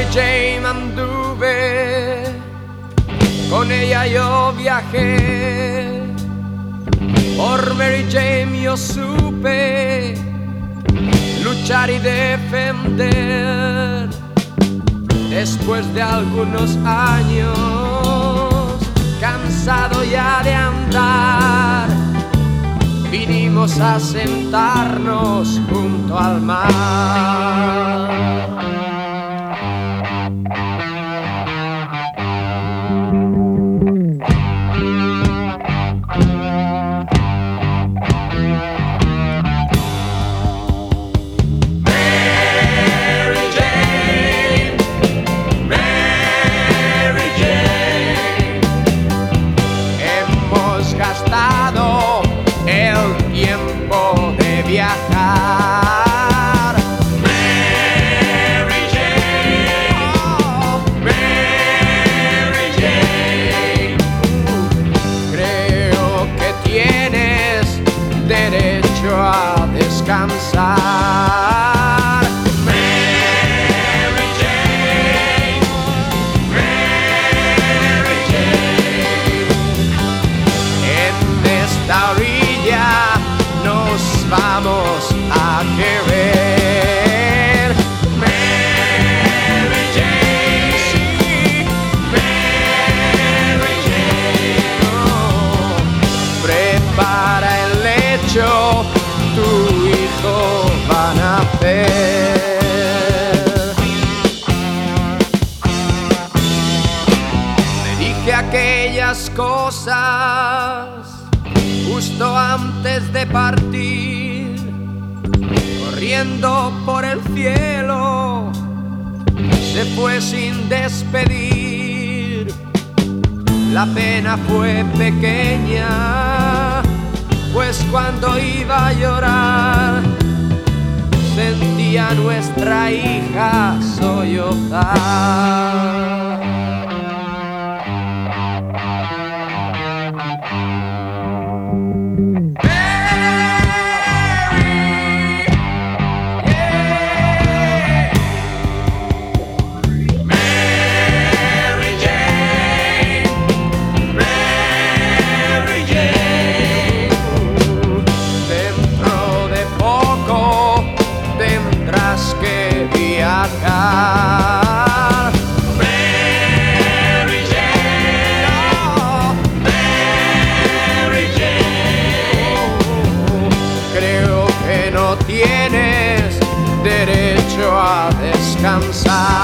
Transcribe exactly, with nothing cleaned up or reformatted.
Mary Jane anduve, con ella yo viajé. Por Mary Jane yo supe luchar y defender. Después de algunos años, cansado ya de andar, vinimos a sentarnos junto al mar. Viajar. Mary Jane, oh, Mary Jane, creo que tienes derecho a descansar. Mary Jane, Mary Jane, en esta orilla nos vamos a querer. Mary Jane, sí, Mary Jane, oh, prepara el lecho, tu hijo va a nacer. Le dije aquellas cosas justo antes de partir, corriendo por el cielo, se fue sin despedir. La pena fue pequeña, pues cuando iba a llorar, sentía a nuestra hija sollozar. Que viajar. Mary Jane, oh, Mary Jane, oh, creo que no tienes derecho a descansar.